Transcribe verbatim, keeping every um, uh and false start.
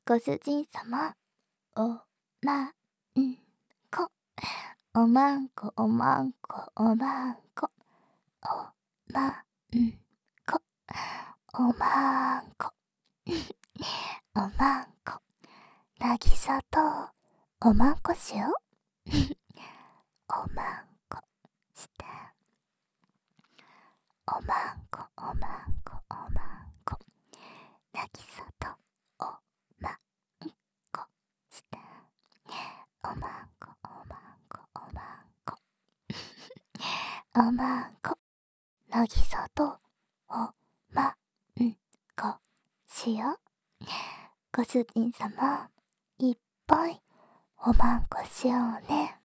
ご主人様、おまんこ。おまんこおまんこおまんこ。おまんこ。おまんこ。おまんこ。なぎさとおまんこしよう。おまんこして。おまんこおまんこおまんこ。なぎさとおまんこして。おまんこおまんこおまんこ。おまんこ。なぎさとおまんこしよう。ご主人様、いっぱいおまんこしようね。